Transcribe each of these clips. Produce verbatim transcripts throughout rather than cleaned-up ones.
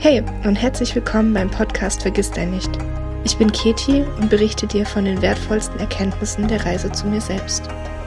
Hey und herzlich willkommen beim Podcast Vergiss dein nicht. Ich bin Keti und berichte dir von den wertvollsten Erkenntnissen der Reise zu mir selbst.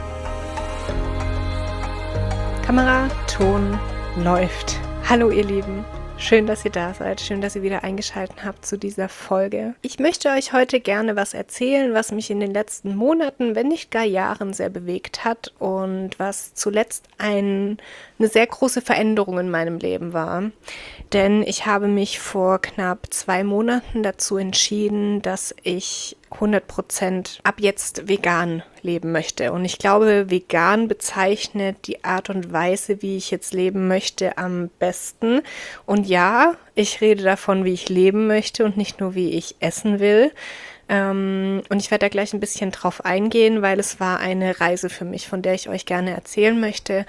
Kamera, Ton, läuft. Hallo ihr Lieben. Schön, dass ihr da seid. Schön, dass ihr wieder eingeschaltet habt zu dieser Folge. Ich möchte euch heute gerne was erzählen, was mich in den letzten Monaten, wenn nicht gar Jahren, sehr bewegt hat und was zuletzt ein, eine sehr große Veränderung in meinem Leben war. Denn ich habe mich vor knapp zwei Monaten dazu entschieden, dass ich hundert Prozent ab jetzt vegan leben möchte. Und ich glaube, vegan bezeichnet die Art und Weise, wie ich jetzt leben möchte, am besten. Und ja, ich rede davon, wie ich leben möchte und nicht nur, wie ich essen will. Ähm, und ich werde da gleich ein bisschen drauf eingehen, weil es war eine Reise für mich, von der ich euch gerne erzählen möchte.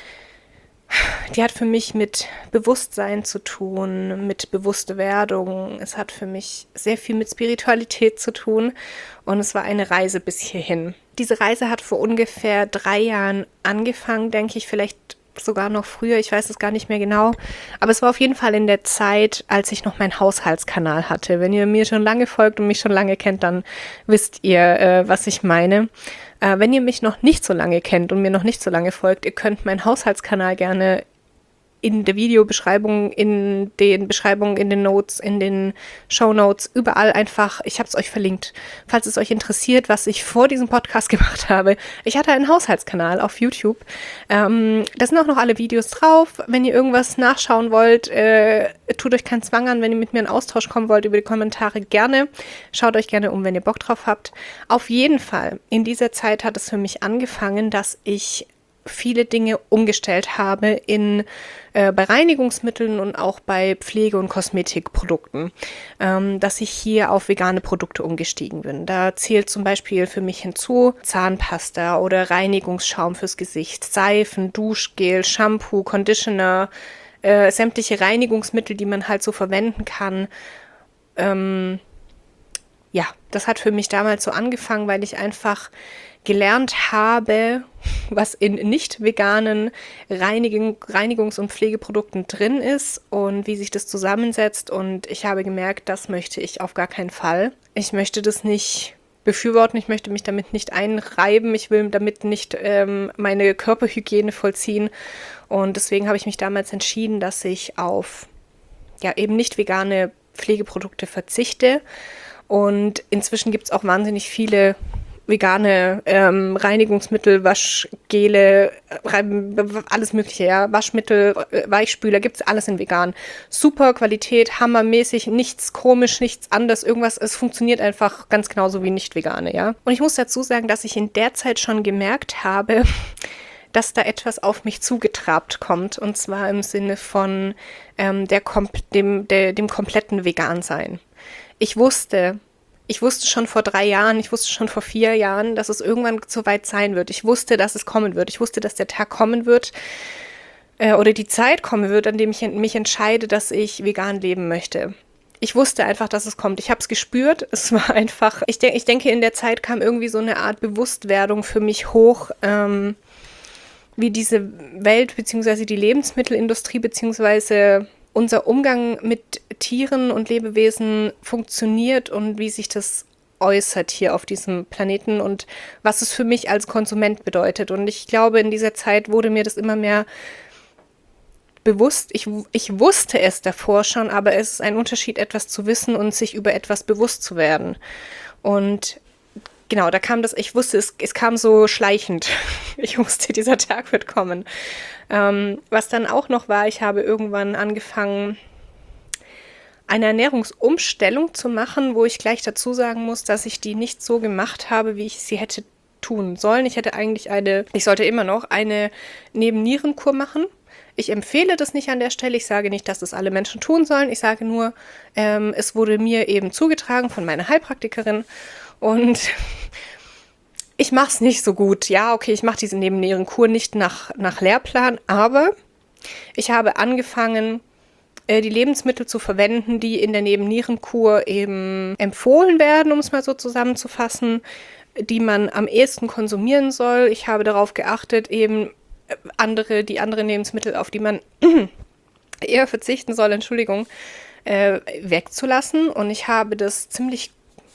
Die hat für mich mit Bewusstsein zu tun, mit Bewusstwerdung. Es hat für mich sehr viel mit Spiritualität zu tun und es war eine Reise bis hierhin. Diese Reise hat vor ungefähr drei Jahren angefangen, denke ich, vielleicht sogar noch früher, ich weiß es gar nicht mehr genau. Aber es war auf jeden Fall in der Zeit, als ich noch meinen Haushaltskanal hatte. Wenn ihr mir schon lange folgt und mich schon lange kennt, dann wisst ihr, äh, was ich meine. Äh, wenn ihr mich noch nicht so lange kennt und mir noch nicht so lange folgt, ihr könnt meinen Haushaltskanal gerne in der Videobeschreibung, in den Beschreibungen, in den Notes, in den Shownotes, überall einfach, ich habe es euch verlinkt, falls es euch interessiert, was ich vor diesem Podcast gemacht habe. Ich hatte einen Haushaltskanal auf YouTube. Ähm, da sind auch noch alle Videos drauf. Wenn ihr irgendwas nachschauen wollt, äh, tut euch keinen Zwang an. Wenn ihr mit mir in Austausch kommen wollt über die Kommentare, gerne. Schaut euch gerne um, wenn ihr Bock drauf habt. Auf jeden Fall, in dieser Zeit hat es für mich angefangen, dass ich viele Dinge umgestellt habe in äh, bei Reinigungsmitteln und auch bei Pflege- und Kosmetikprodukten, ähm, dass ich hier auf vegane Produkte umgestiegen bin. Da zählt zum Beispiel für mich hinzu Zahnpasta oder Reinigungsschaum fürs Gesicht, Seifen, Duschgel, Shampoo, Conditioner, äh, sämtliche Reinigungsmittel, die man halt so verwenden kann. Ähm, ja, das hat für mich damals so angefangen, weil ich einfach gelernt habe, was in nicht veganen Reinigung, Reinigungs- und Pflegeprodukten drin ist und wie sich das zusammensetzt. Und ich habe gemerkt, das möchte ich auf gar keinen Fall. Ich möchte das nicht befürworten, ich möchte mich damit nicht einreiben, ich will damit nicht ähm, meine Körperhygiene vollziehen. Und deswegen habe ich mich damals entschieden, dass ich auf ja eben nicht vegane Pflegeprodukte verzichte. Und inzwischen gibt es auch wahnsinnig viele vegane ähm, Reinigungsmittel, Waschgele, alles mögliche, ja, Waschmittel, Weichspüler, gibt's alles in vegan. Super Qualität, hammermäßig, nichts komisch, nichts anders, irgendwas, es funktioniert einfach ganz genauso wie nicht vegane, ja. Und ich muss dazu sagen, dass ich in der Zeit schon gemerkt habe, dass da etwas auf mich zugetrabt kommt, und zwar im Sinne von ähm, der, dem, der, dem kompletten Vegan-Sein. Ich wusste, Ich wusste schon vor drei Jahren, ich wusste schon vor vier Jahren, dass es irgendwann so weit sein wird. Ich wusste, dass es kommen wird. Ich wusste, dass der Tag kommen wird äh, oder die Zeit kommen wird, an dem ich mich entscheide, dass ich vegan leben möchte. Ich wusste einfach, dass es kommt. Ich habe es gespürt. Es war einfach, ich, de- ich denke, in der Zeit kam irgendwie so eine Art Bewusstwerdung für mich hoch, ähm, wie diese Welt bzw. die Lebensmittelindustrie bzw. unser Umgang mit Tieren und Lebewesen funktioniert und wie sich das äußert hier auf diesem Planeten und was es für mich als Konsument bedeutet. Und ich glaube, in dieser Zeit wurde mir das immer mehr bewusst. Ich, ich wusste es davor schon, aber es ist ein Unterschied, etwas zu wissen und sich über etwas bewusst zu werden. Und genau, da kam das, ich wusste, es, es kam so schleichend. Ich wusste, dieser Tag wird kommen. Ähm, was dann auch noch war, ich habe irgendwann angefangen, eine Ernährungsumstellung zu machen, wo ich gleich dazu sagen muss, dass ich die nicht so gemacht habe, wie ich sie hätte tun sollen. Ich hätte eigentlich eine, ich sollte immer noch eine Nebennierenkur machen. Ich empfehle das nicht an der Stelle. Ich sage nicht, dass das alle Menschen tun sollen. Ich sage nur, ähm, es wurde mir eben zugetragen von meiner Heilpraktikerin und ich mache es nicht so gut. Ja, okay, ich mache diese Nebennierenkur nicht nach, nach Lehrplan, aber ich habe angefangen, die Lebensmittel zu verwenden, die in der Nebennierenkur eben empfohlen werden, um es mal so zusammenzufassen, die man am ehesten konsumieren soll. Ich habe darauf geachtet, eben andere, die anderen Lebensmittel, auf die man eher verzichten soll, Entschuldigung, äh, wegzulassen. Und ich habe das ziemlich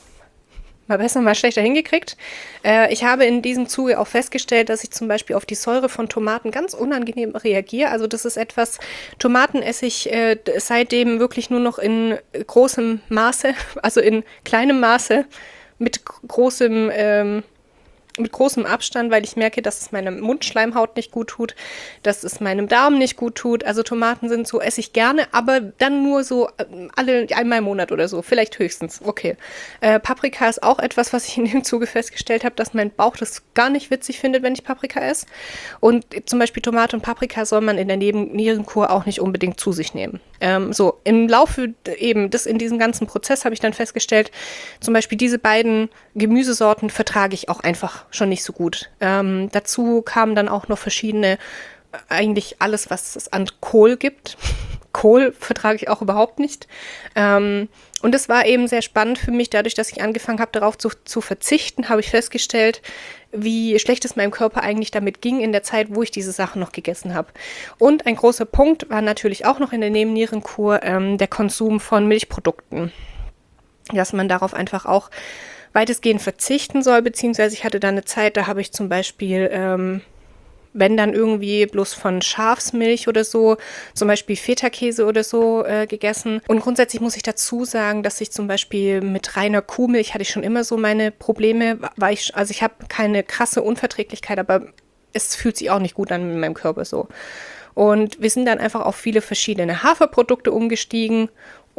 mal besser, mal schlechter hingekriegt. Äh, ich habe in diesem Zuge auch festgestellt, dass ich zum Beispiel auf die Säure von Tomaten ganz unangenehm reagiere. Also das ist etwas, Tomaten esse ich äh, seitdem wirklich nur noch in großem Maße, also in kleinem Maße, mit großem ähm, mit großem Abstand, weil ich merke, dass es meiner Mundschleimhaut nicht gut tut, dass es meinem Darm nicht gut tut. Also Tomaten sind so, esse ich gerne, aber dann nur so alle einmal im Monat oder so, vielleicht höchstens. Okay. Äh, Paprika ist auch etwas, was ich in dem Zuge festgestellt habe, dass mein Bauch das gar nicht witzig findet, wenn ich Paprika esse. Und zum Beispiel Tomate und Paprika soll man in der Nebennierenkur auch nicht unbedingt zu sich nehmen. Ähm, so, im Laufe eben des, in diesem ganzen Prozess habe ich dann festgestellt, zum Beispiel diese beiden Gemüsesorten vertrage ich auch einfach schon nicht so gut. Ähm, dazu kamen dann auch noch verschiedene, eigentlich alles, was es an Kohl gibt. Kohl vertrage ich auch überhaupt nicht. Ähm, und es war eben sehr spannend für mich, dadurch, dass ich angefangen habe, darauf zu, zu verzichten, habe ich festgestellt, wie schlecht es meinem Körper eigentlich damit ging in der Zeit, wo ich diese Sachen noch gegessen habe. Und ein großer Punkt war natürlich auch noch in der Nebennierenkur ähm, der Konsum von Milchprodukten. Dass man darauf einfach auch weitestgehend verzichten soll, beziehungsweise ich hatte da eine Zeit, da habe ich zum Beispiel, ähm, wenn dann irgendwie bloß von Schafsmilch oder so, zum Beispiel Feta-Käse oder so äh, gegessen. Und grundsätzlich muss ich dazu sagen, dass ich zum Beispiel mit reiner Kuhmilch hatte ich schon immer so meine Probleme, weil ich, also ich habe keine krasse Unverträglichkeit, aber es fühlt sich auch nicht gut an in meinem Körper so. Und wir sind dann einfach auf viele verschiedene Haferprodukte umgestiegen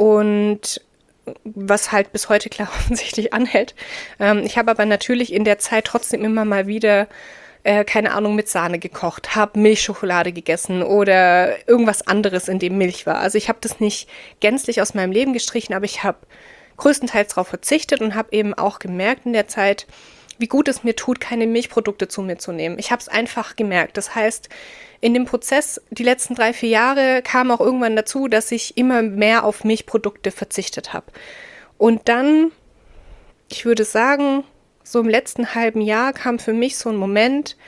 und was halt bis heute klar offensichtlich anhält. Ähm, ich habe aber natürlich in der Zeit trotzdem immer mal wieder, äh, keine Ahnung, mit Sahne gekocht, habe Milchschokolade gegessen oder irgendwas anderes, in dem Milch war. Also ich habe das nicht gänzlich aus meinem Leben gestrichen, aber ich habe größtenteils darauf verzichtet und habe eben auch gemerkt in der Zeit, wie gut es mir tut, keine Milchprodukte zu mir zu nehmen. Ich habe es einfach gemerkt. Das heißt, in dem Prozess, die letzten drei, vier Jahre, kam auch irgendwann dazu, dass ich immer mehr auf Milchprodukte verzichtet habe. Und dann, ich würde sagen, so im letzten halben Jahr kam für mich so ein Moment,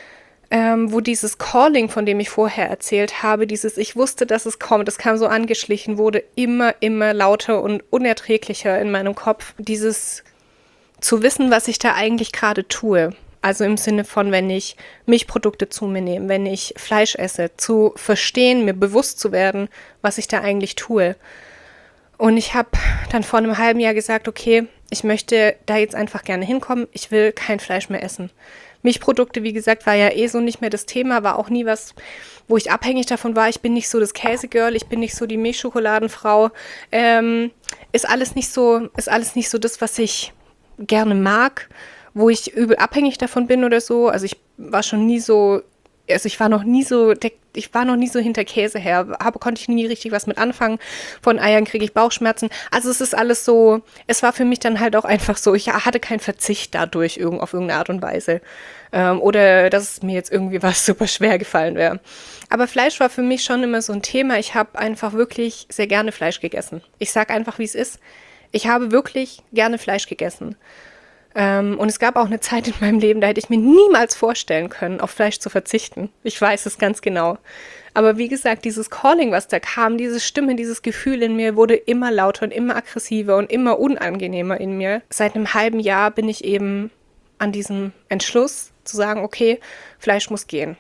ähm, wo dieses Calling, von dem ich vorher erzählt habe, dieses ich wusste, dass es kommt, das kam so angeschlichen, wurde immer, immer lauter und unerträglicher in meinem Kopf. Dieses zu wissen, was ich da eigentlich gerade tue. Also im Sinne von, wenn ich Milchprodukte zu mir nehme, wenn ich Fleisch esse, zu verstehen, mir bewusst zu werden, was ich da eigentlich tue. Und ich habe dann vor einem halben Jahr gesagt, okay, ich möchte da jetzt einfach gerne hinkommen, ich will kein Fleisch mehr essen. Milchprodukte, wie gesagt, war ja eh so nicht mehr das Thema, war auch nie was, wo ich abhängig davon war. Ich bin nicht so das Käsegirl, ich bin nicht so die Milchschokoladenfrau. Ähm, ist alles nicht so, ist alles nicht so das, was ich gerne mag, wo ich übel abhängig davon bin oder so. Also ich war schon nie so, also ich war noch nie so, ich war noch nie so hinter Käse her, habe, konnte ich nie richtig was mit anfangen. Von Eiern kriege ich Bauchschmerzen. Also es ist alles so, es war für mich dann halt auch einfach so, ich hatte keinen Verzicht dadurch irgend, auf irgendeine Art und Weise. Ähm, oder dass mir jetzt irgendwie was super schwer gefallen wäre. Aber Fleisch war für mich schon immer so ein Thema. Ich habe einfach wirklich sehr gerne Fleisch gegessen. Ich sage einfach, wie es ist. Ich habe wirklich gerne Fleisch gegessen. Ähm, und es gab auch eine Zeit in meinem Leben, da hätte ich mir niemals vorstellen können, auf Fleisch zu verzichten. Ich weiß es ganz genau. Aber wie gesagt, dieses Calling, was da kam, diese Stimme, dieses Gefühl in mir wurde immer lauter und immer aggressiver und immer unangenehmer in mir. Seit einem halben Jahr bin ich eben an diesem Entschluss zu sagen, okay, Fleisch muss gehen.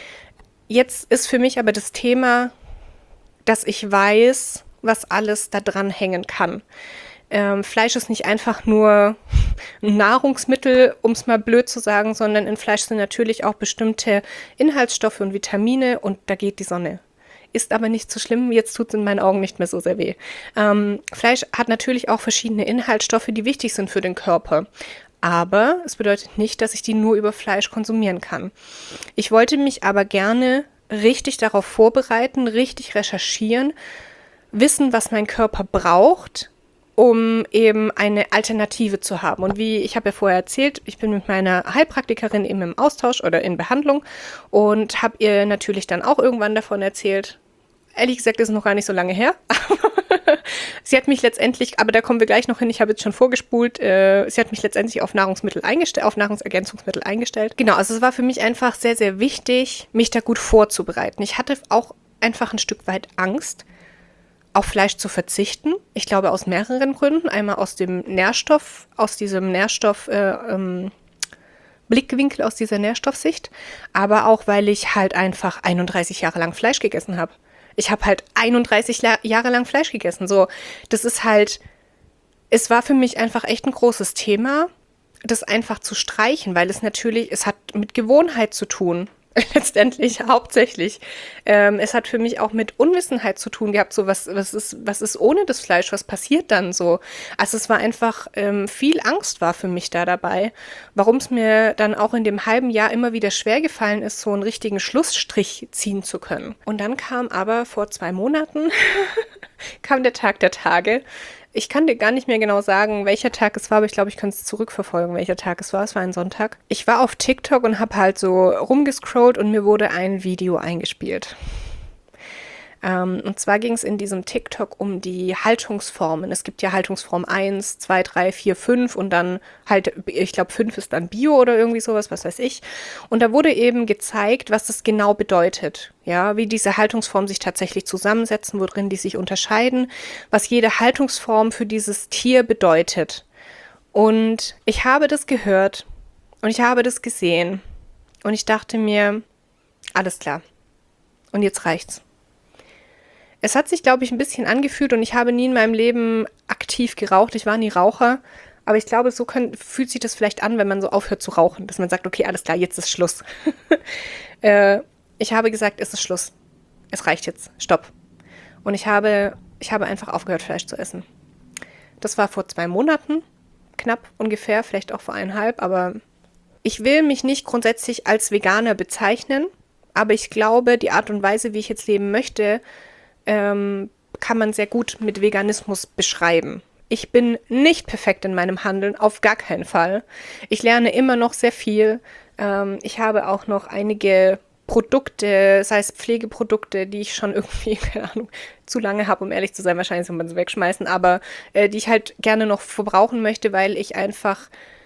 Jetzt ist für mich aber das Thema, dass ich weiß, was alles da dran hängen kann. Ähm, Fleisch ist nicht einfach nur ein Nahrungsmittel, um es mal blöd zu sagen, sondern in Fleisch sind natürlich auch bestimmte Inhaltsstoffe und Vitamine und da geht die Sonne. Ist aber nicht so schlimm, jetzt tut es in meinen Augen nicht mehr so sehr weh. Ähm, Fleisch hat natürlich auch verschiedene Inhaltsstoffe, die wichtig sind für den Körper. Aber es bedeutet nicht, dass ich die nur über Fleisch konsumieren kann. Ich wollte mich aber gerne richtig darauf vorbereiten, richtig recherchieren, wissen, was mein Körper braucht, um eben eine Alternative zu haben. Und wie ich habe ja vorher erzählt, ich bin mit meiner Heilpraktikerin eben im Austausch oder in Behandlung und habe ihr natürlich dann auch irgendwann davon erzählt. Ehrlich gesagt ist es noch gar nicht so lange her. Sie hat mich letztendlich, aber da kommen wir gleich noch hin, ich habe jetzt schon vorgespult, äh, sie hat mich letztendlich auf Nahrungsmittel eingestellt, auf Nahrungsergänzungsmittel eingestellt. Genau, also es war für mich einfach sehr, sehr wichtig, mich da gut vorzubereiten. Ich hatte auch einfach ein Stück weit Angst, auf Fleisch zu verzichten. Ich glaube aus mehreren Gründen. Einmal aus dem Nährstoff, aus diesem Nährstoff, äh, ähm, Blickwinkel, aus dieser Nährstoffsicht, aber auch, weil ich halt einfach einunddreißig Jahre lang Fleisch gegessen habe. Ich habe halt einunddreißig La- Jahre lang Fleisch gegessen. So, das ist halt, es war für mich einfach echt ein großes Thema, das einfach zu streichen, weil es natürlich, es hat mit Gewohnheit zu tun. Letztendlich, hauptsächlich. Ähm, es hat für mich auch mit Unwissenheit zu tun gehabt, so was, was ist, was ist ohne das Fleisch, was passiert dann so? Also es war einfach, ähm, viel Angst war für mich da dabei, warum es mir dann auch in dem halben Jahr immer wieder schwer gefallen ist, so einen richtigen Schlussstrich ziehen zu können. Und dann kam aber vor zwei Monaten, kam der Tag der Tage. Ich kann dir gar nicht mehr genau sagen, welcher Tag es war, aber ich glaube, ich kann es zurückverfolgen, welcher Tag es war. Es war ein Sonntag. Ich war auf TikTok und habe halt so rumgescrollt und mir wurde ein Video eingespielt. Ähm, und zwar ging es in diesem TikTok um die Haltungsformen. Es gibt ja Haltungsform eins, zwei, drei, vier, fünf und dann halt, ich glaube, fünf ist dann Bio oder irgendwie sowas, was weiß ich. Und da wurde eben gezeigt, was das genau bedeutet. Ja, wie diese Haltungsformen sich tatsächlich zusammensetzen, worin die sich unterscheiden, was jede Haltungsform für dieses Tier bedeutet. Und ich habe das gehört und ich habe das gesehen und ich dachte mir, alles klar. Und jetzt reicht's. Es hat sich, glaube ich, ein bisschen angefühlt und ich habe nie in meinem Leben aktiv geraucht. Ich war nie Raucher, aber ich glaube, so können, fühlt sich das vielleicht an, wenn man so aufhört zu rauchen, dass man sagt, okay, alles klar, jetzt ist Schluss. äh, ich habe gesagt, es ist Schluss. Es reicht jetzt. Stopp. Und ich habe, ich habe einfach aufgehört, Fleisch zu essen. Das war vor zwei Monaten, knapp ungefähr, vielleicht auch vor eineinhalb, aber ich will mich nicht grundsätzlich als Veganer bezeichnen, aber ich glaube, die Art und Weise, wie ich jetzt leben möchte, ähm, kann man sehr gut mit Veganismus beschreiben. Ich bin nicht perfekt in meinem Handeln, auf gar keinen Fall. Ich lerne immer noch sehr viel. Ähm, ich habe auch noch einige Produkte, sei es Pflegeprodukte, die ich schon irgendwie, keine Ahnung, zu lange habe, um ehrlich zu sein, wahrscheinlich soll man sie wegschmeißen, aber äh, die ich halt gerne noch verbrauchen möchte, weil ich einfach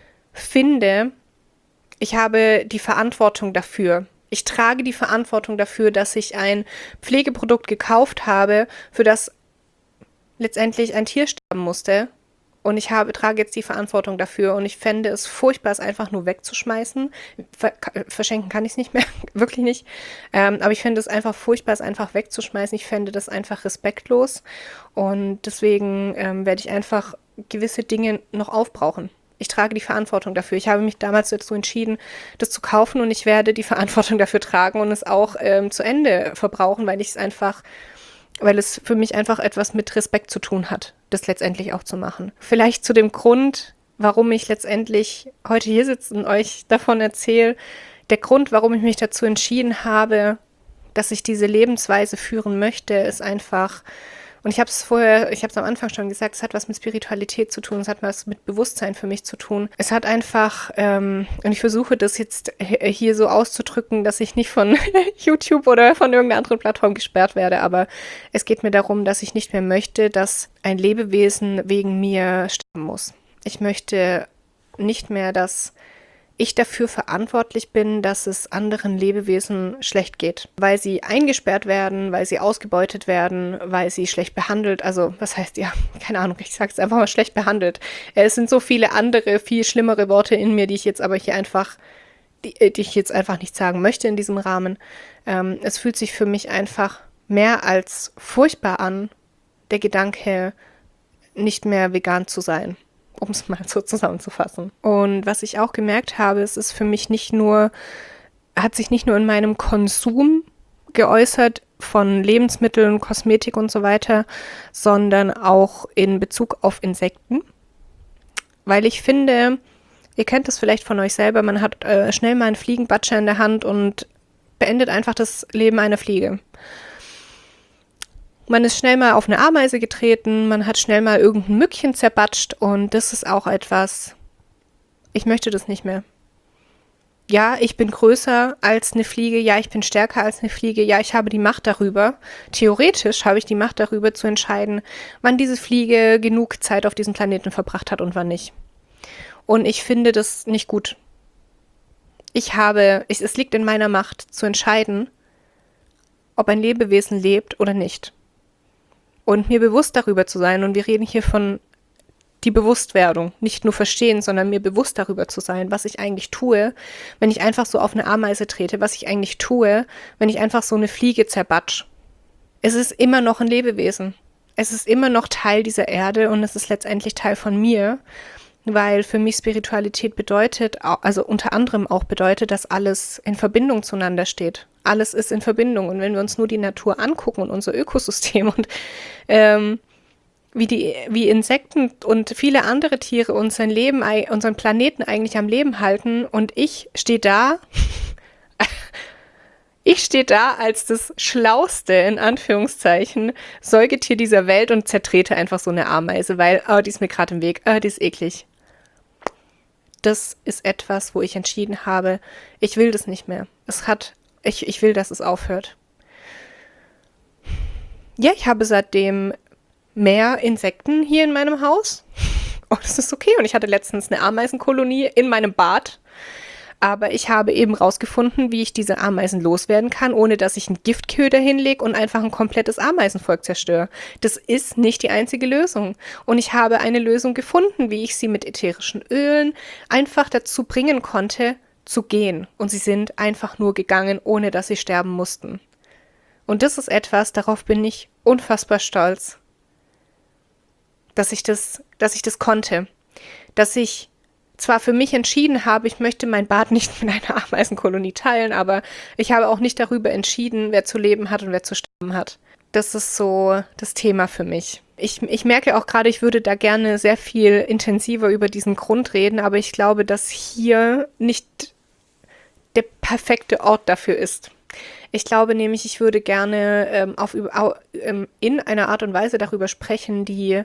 finde, ich habe die Verantwortung dafür. Ich trage die Verantwortung dafür, dass ich ein Pflegeprodukt gekauft habe, für das letztendlich ein Tier sterben musste. Und ich habe, trage jetzt die Verantwortung dafür. Und ich fände es furchtbar, es einfach nur wegzuschmeißen. Ver verschenken kann ich es nicht mehr, wirklich nicht. Ähm, aber ich fände es einfach furchtbar, es einfach wegzuschmeißen. Ich fände das einfach respektlos. Und deswegen ähm, werde ich einfach gewisse Dinge noch aufbrauchen. Ich trage die Verantwortung dafür. Ich habe mich damals dazu entschieden, das zu kaufen und ich werde die Verantwortung dafür tragen und es auch ähm, zu Ende verbrauchen, weil ich es einfach, weil es für mich einfach etwas mit Respekt zu tun hat, das letztendlich auch zu machen. Vielleicht zu dem Grund, warum ich letztendlich heute hier sitze und euch davon erzähle. Der Grund, warum ich mich dazu entschieden habe, dass ich diese Lebensweise führen möchte, ist einfach, und ich habe es vorher, ich habe es am Anfang schon gesagt, es hat was mit Spiritualität zu tun, es hat was mit Bewusstsein für mich zu tun. Es hat einfach, ähm, und ich versuche das jetzt hier so auszudrücken, dass ich nicht von YouTube oder von irgendeiner anderen Plattform gesperrt werde, aber es geht mir darum, dass ich nicht mehr möchte, dass ein Lebewesen wegen mir sterben muss. Ich möchte nicht mehr, dass ich dafür verantwortlich bin, dass es anderen Lebewesen schlecht geht, weil sie eingesperrt werden, weil sie ausgebeutet werden, weil sie schlecht behandelt, also was heißt, ja, keine Ahnung, ich sage es einfach mal schlecht behandelt. Es sind so viele andere, viel schlimmere Worte in mir, die ich jetzt aber hier einfach, die, die ich jetzt einfach nicht sagen möchte in diesem Rahmen. Ähm, es fühlt sich für mich einfach mehr als furchtbar an, der Gedanke, nicht mehr vegan zu sein. Um es mal so zusammenzufassen. Und was ich auch gemerkt habe, es ist für mich nicht nur, hat sich nicht nur in meinem Konsum geäußert von Lebensmitteln, Kosmetik und so weiter, sondern auch in Bezug auf Insekten. Weil ich finde, ihr kennt das vielleicht von euch selber, man hat äh, schnell mal einen Fliegenbatscher in der Hand und beendet einfach das Leben einer Fliege. Man ist schnell mal auf eine Ameise getreten, man hat schnell mal irgendein Mückchen zerbatscht und das ist auch etwas, ich möchte das nicht mehr. Ja, ich bin größer als eine Fliege, ja, ich bin stärker als eine Fliege, ja, ich habe die Macht darüber. Theoretisch habe ich die Macht darüber zu entscheiden, wann diese Fliege genug Zeit auf diesem Planeten verbracht hat und wann nicht. Und ich finde das nicht gut. Ich habe, ich, es liegt in meiner Macht zu entscheiden, ob ein Lebewesen lebt oder nicht. Und mir bewusst darüber zu sein, und wir reden hier von die Bewusstwerdung, nicht nur verstehen, sondern mir bewusst darüber zu sein, was ich eigentlich tue, wenn ich einfach so auf eine Ameise trete, was ich eigentlich tue, wenn ich einfach so eine Fliege zerbatsch. Es ist immer noch ein Lebewesen. Es ist immer noch Teil dieser Erde und es ist letztendlich Teil von mir, weil für mich Spiritualität bedeutet, also unter anderem auch bedeutet, dass alles in Verbindung zueinander steht. Alles ist in Verbindung, und wenn wir uns nur die Natur angucken und unser Ökosystem und ähm, wie die, wie Insekten und viele andere Tiere unseren Leben, unseren Planeten eigentlich am Leben halten, und ich stehe da, ich stehe da als das schlauste, in Anführungszeichen, Säugetier dieser Welt und zertrete einfach so eine Ameise, weil, oh, die ist mir gerade im Weg, oh, die ist eklig. Das ist etwas, wo ich entschieden habe, ich will das nicht mehr. Es hat, ich, ich will, dass es aufhört. Ja, ich habe seitdem mehr Insekten hier in meinem Haus. Oh, das ist okay. Und ich hatte letztens eine Ameisenkolonie in meinem Bad. Aber ich habe eben rausgefunden, wie ich diese Ameisen loswerden kann, ohne dass ich einen Giftköder hinlege und einfach ein komplettes Ameisenvolk zerstöre. Das ist nicht die einzige Lösung. Und ich habe eine Lösung gefunden, wie ich sie mit ätherischen Ölen einfach dazu bringen konnte, zu gehen. Und sie sind einfach nur gegangen, ohne dass sie sterben mussten. Und das ist etwas, darauf bin ich unfassbar stolz. Dass ich das, dass ich das konnte. Dass ich zwar für mich entschieden habe, ich möchte mein Bad nicht mit einer Ameisenkolonie teilen, aber ich habe auch nicht darüber entschieden, wer zu leben hat und wer zu sterben hat. Das ist so das Thema für mich. Ich, ich merke auch gerade, ich würde da gerne sehr viel intensiver über diesen Grund reden, aber ich glaube, dass hier nicht der perfekte Ort dafür ist. Ich glaube nämlich, ich würde gerne ähm, auf, au, ähm, in einer Art und Weise darüber sprechen, die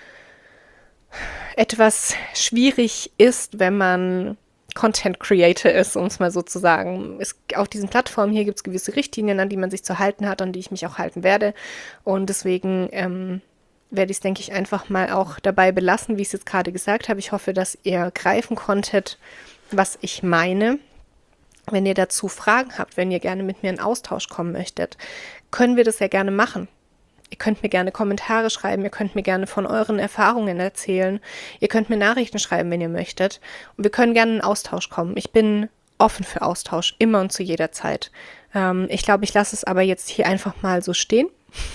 etwas schwierig ist, wenn man Content Creator ist, um es mal so zu sagen. Es, auf diesen Plattformen hier gibt es gewisse Richtlinien, an die man sich zu halten hat, an die ich mich auch halten werde. Und deswegen ähm, werde ich es, denke ich, einfach mal auch dabei belassen, wie ich es jetzt gerade gesagt habe. Ich hoffe, dass ihr greifen konntet, was ich meine. Wenn ihr dazu Fragen habt, wenn ihr gerne mit mir in Austausch kommen möchtet, können wir das ja gerne machen. Ihr könnt mir gerne Kommentare schreiben, ihr könnt mir gerne von euren Erfahrungen erzählen, ihr könnt mir Nachrichten schreiben, wenn ihr möchtet. Und wir können gerne in Austausch kommen. Ich bin offen für Austausch, immer und zu jeder Zeit. Ähm, ich glaube, ich lasse es aber jetzt hier einfach mal so stehen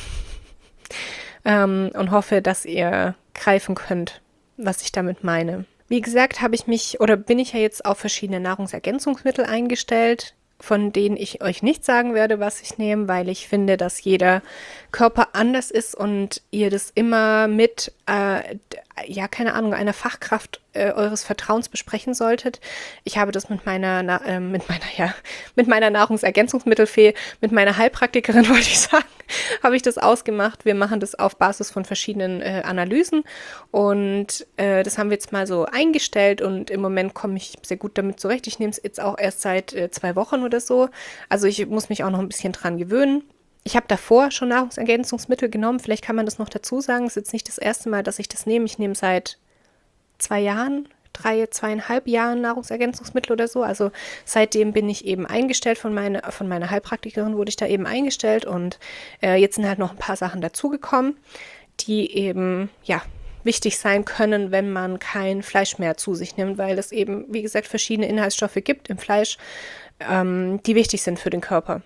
ähm, und hoffe, dass ihr greifen könnt, was ich damit meine. Wie gesagt, habe ich mich oder bin ich ja jetzt auf verschiedene Nahrungsergänzungsmittel eingestellt, von denen ich euch nicht sagen werde, was ich nehme, weil ich finde, dass jeder Körper anders ist und ihr das immer mit, äh, ja, keine Ahnung, einer Fachkraft äh, eures Vertrauens besprechen solltet. Ich habe das mit meiner, na, äh, mit meiner, ja, mit meiner Nahrungsergänzungsmittelfee, mit meiner Heilpraktikerin, wollte ich sagen, habe ich das ausgemacht. Wir machen das auf Basis von verschiedenen äh, Analysen und äh, das haben wir jetzt mal so eingestellt und im Moment komme ich sehr gut damit zurecht. Ich nehme es jetzt auch erst seit äh, zwei Wochen oder so. Also ich muss mich auch noch ein bisschen dran gewöhnen. Ich habe davor schon Nahrungsergänzungsmittel genommen. Vielleicht kann man das noch dazu sagen. Es ist jetzt nicht das erste Mal, dass ich das nehme. Ich nehme seit zwei Jahren, drei, zweieinhalb Jahren Nahrungsergänzungsmittel oder so. Also seitdem bin ich eben eingestellt von, meine, von meiner Heilpraktikerin, wurde ich da eben eingestellt. Und äh, jetzt sind halt noch ein paar Sachen dazugekommen, die eben, ja, wichtig sein können, wenn man kein Fleisch mehr zu sich nimmt, weil es eben, wie gesagt, verschiedene Inhaltsstoffe gibt im Fleisch, ähm, die wichtig sind für den Körper.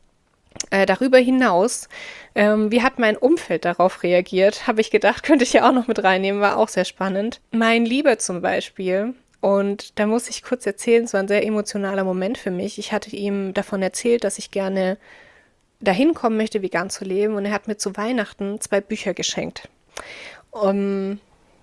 Äh, darüber hinaus, ähm, wie hat mein Umfeld darauf reagiert? Habe ich gedacht, könnte ich ja auch noch mit reinnehmen, war auch sehr spannend. Mein Lieber zum Beispiel, und da muss ich kurz erzählen, es war ein sehr emotionaler Moment für mich. Ich hatte ihm davon erzählt, dass ich gerne dahin kommen möchte, vegan zu leben, und er hat mir zu Weihnachten zwei Bücher geschenkt. Um,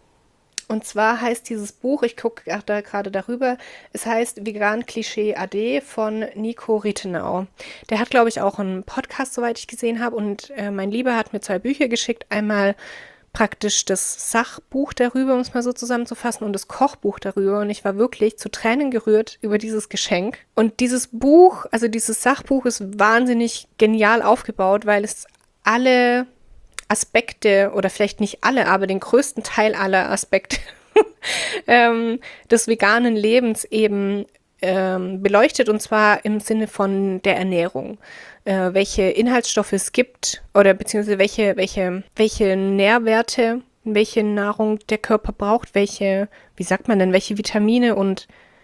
und zwar heißt dieses Buch, ich gucke da gerade darüber, es heißt Vegan Klischee A D von Nico Rittenau. Der hat, glaube ich, auch einen Podcast, soweit ich gesehen habe, und äh, mein Lieber hat mir zwei Bücher geschickt, einmal praktisch das Sachbuch darüber, um es mal so zusammenzufassen, und das Kochbuch darüber, und ich war wirklich zu Tränen gerührt über dieses Geschenk. Und dieses Buch, also dieses Sachbuch ist wahnsinnig genial aufgebaut, weil es alle Aspekte, oder vielleicht nicht alle, aber den größten Teil aller Aspekte ähm, des veganen Lebens eben ähm, beleuchtet, und zwar im Sinne von der Ernährung. Äh, welche Inhaltsstoffe es gibt oder beziehungsweise welche, welche, welche Nährwerte, welche Nahrung der Körper braucht, welche, wie sagt man denn, welche Vitamine und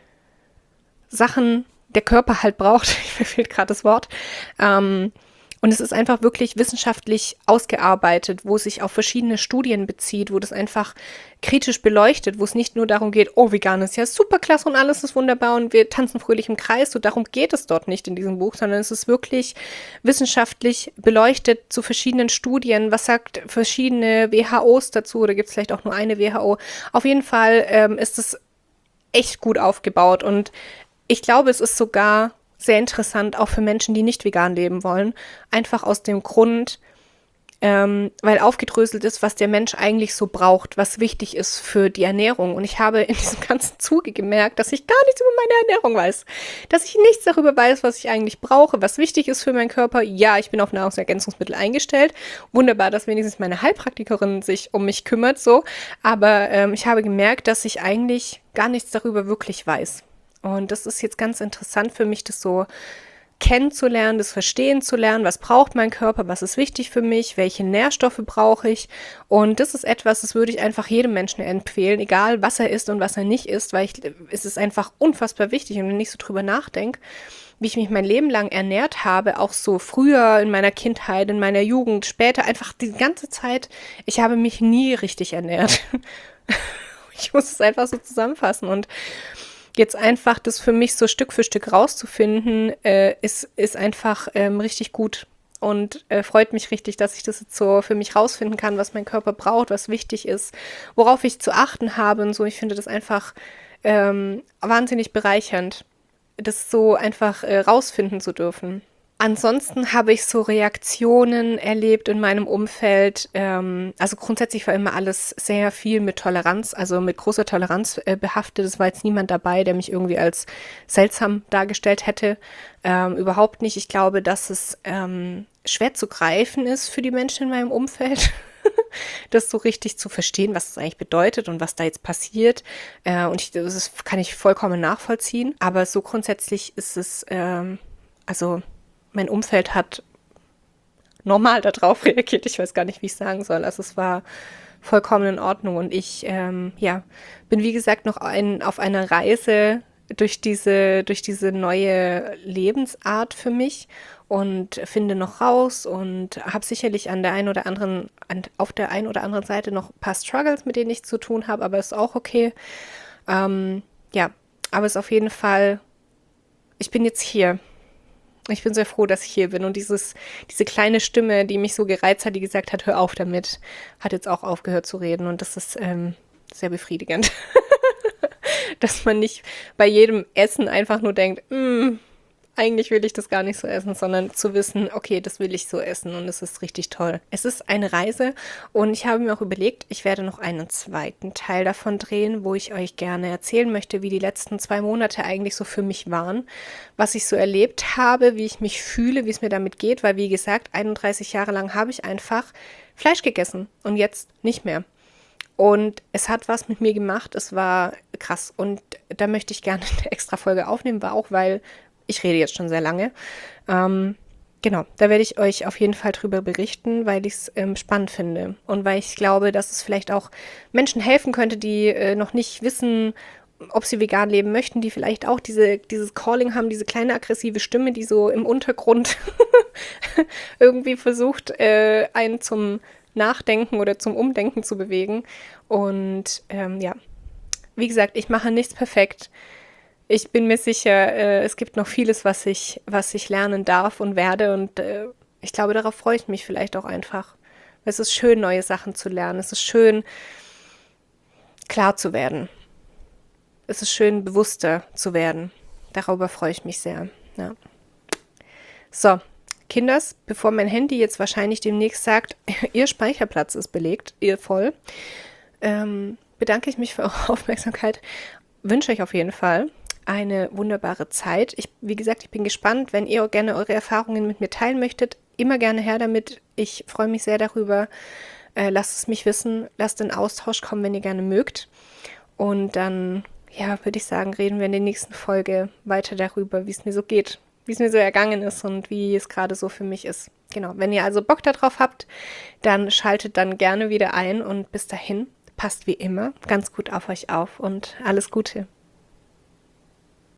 Sachen der Körper halt braucht. Mir fehlt gerade das Wort. Ähm, und es ist einfach wirklich wissenschaftlich ausgearbeitet, wo es sich auf verschiedene Studien bezieht, wo das einfach kritisch beleuchtet, wo es nicht nur darum geht, oh, vegan ist ja super klasse und alles ist wunderbar und wir tanzen fröhlich im Kreis. So darum geht es dort nicht in diesem Buch, sondern es ist wirklich wissenschaftlich beleuchtet zu verschiedenen Studien. Was sagt verschiedene W H Os dazu? Oder gibt es vielleicht auch nur eine W H O? Auf jeden Fall ähm, ist es echt gut aufgebaut, und ich glaube, es ist sogar sehr interessant, auch für Menschen, die nicht vegan leben wollen. Einfach aus dem Grund, ähm, weil aufgedröselt ist, was der Mensch eigentlich so braucht, was wichtig ist für die Ernährung. Und ich habe in diesem ganzen Zuge gemerkt, dass ich gar nichts über meine Ernährung weiß. Dass ich nichts darüber weiß, was ich eigentlich brauche, was wichtig ist für meinen Körper. Ja, ich bin auf Nahrungsergänzungsmittel eingestellt. Wunderbar, dass wenigstens meine Heilpraktikerin sich um mich kümmert, so. Aber ähm, ich habe gemerkt, dass ich eigentlich gar nichts darüber wirklich weiß. Und das ist jetzt ganz interessant für mich, das so kennenzulernen, das verstehen zu lernen, was braucht mein Körper, was ist wichtig für mich, welche Nährstoffe brauche ich. Und das ist etwas, das würde ich einfach jedem Menschen empfehlen, egal was er isst und was er nicht isst, weil ich, es ist einfach unfassbar wichtig. Und wenn ich so drüber nachdenke, wie ich mich mein Leben lang ernährt habe, auch so früher in meiner Kindheit, in meiner Jugend, später, einfach die ganze Zeit, ich habe mich nie richtig ernährt. Ich muss es einfach so zusammenfassen, und jetzt einfach das für mich so Stück für Stück rauszufinden, äh, ist, ist einfach ähm, richtig gut, und äh, freut mich richtig, dass ich das jetzt so für mich rausfinden kann, was mein Körper braucht, was wichtig ist, worauf ich zu achten habe und so. Ich finde das einfach ähm, wahnsinnig bereichernd, das so einfach äh, rausfinden zu dürfen. Ansonsten habe ich so Reaktionen erlebt in meinem Umfeld. Ähm, also grundsätzlich war immer alles sehr viel mit Toleranz, also mit großer Toleranz äh, behaftet. Es war jetzt niemand dabei, der mich irgendwie als seltsam dargestellt hätte. Ähm, überhaupt nicht. Ich glaube, dass es ähm, schwer zu greifen ist für die Menschen in meinem Umfeld, das so richtig zu verstehen, was das eigentlich bedeutet und was da jetzt passiert. Äh, und ich, das ist, kann ich vollkommen nachvollziehen. Aber so grundsätzlich ist es, ähm, also mein Umfeld hat normal darauf reagiert. Ich weiß gar nicht, wie ich sagen soll. Also es war vollkommen in Ordnung. Und ich ähm, ja, bin, wie gesagt, noch ein, auf einer Reise durch diese, durch diese neue Lebensart für mich und finde noch raus und habe sicherlich an der einen oder anderen, an, auf der einen oder anderen Seite noch ein paar Struggles, mit denen ich zu tun habe, aber ist auch okay. Ähm, ja, aber es ist auf jeden Fall, ich bin jetzt hier. Ich bin sehr froh, dass ich hier bin, und dieses, diese kleine Stimme, die mich so gereizt hat, die gesagt hat, hör auf damit, hat jetzt auch aufgehört zu reden, und das ist ähm, sehr befriedigend, dass man nicht bei jedem Essen einfach nur denkt, mm, eigentlich will ich das gar nicht so essen, sondern zu wissen, okay, das will ich so essen, und es ist richtig toll. Es ist eine Reise, und ich habe mir auch überlegt, ich werde noch einen zweiten Teil davon drehen, wo ich euch gerne erzählen möchte, wie die letzten zwei Monate eigentlich so für mich waren, was ich so erlebt habe, wie ich mich fühle, wie es mir damit geht, weil, wie gesagt, einunddreißig Jahre lang habe ich einfach Fleisch gegessen und jetzt nicht mehr. Und es hat was mit mir gemacht, es war krass, und da möchte ich gerne eine extra Folge aufnehmen, war auch, weil ich rede jetzt schon sehr lange. Ähm, genau, da werde ich euch auf jeden Fall drüber berichten, weil ich es ähm, spannend finde und weil ich glaube, dass es vielleicht auch Menschen helfen könnte, die äh, noch nicht wissen, ob sie vegan leben möchten, die vielleicht auch diese, dieses Calling haben, diese kleine aggressive Stimme, die so im Untergrund irgendwie versucht, äh, einen zum Nachdenken oder zum Umdenken zu bewegen. Und ähm, ja, wie gesagt, ich mache nichts perfekt. Ich bin mir sicher, äh, es gibt noch vieles, was ich, was ich lernen darf und werde, und äh, ich glaube, darauf freue ich mich vielleicht auch einfach. Es ist schön, neue Sachen zu lernen. Es ist schön, klar zu werden. Es ist schön, bewusster zu werden. Darüber freue ich mich sehr. Ja. So, Kinders, bevor mein Handy jetzt wahrscheinlich demnächst sagt, Ihr Speicherplatz ist belegt, ihr voll, ähm, bedanke ich mich für eure Aufmerksamkeit. Wünsche euch auf jeden Fall eine wunderbare Zeit. Ich, wie gesagt, ich bin gespannt, wenn ihr gerne eure Erfahrungen mit mir teilen möchtet. Immer gerne her damit. Ich freue mich sehr darüber. Äh, lasst es mich wissen. Lasst in Austausch kommen, wenn ihr gerne mögt. Und dann ja, würde ich sagen, reden wir in der nächsten Folge weiter darüber, wie es mir so geht, wie es mir so ergangen ist und wie es gerade so für mich ist. Genau, wenn ihr also Bock darauf habt, dann schaltet dann gerne wieder ein und bis dahin, passt wie immer ganz gut auf euch auf und alles Gute.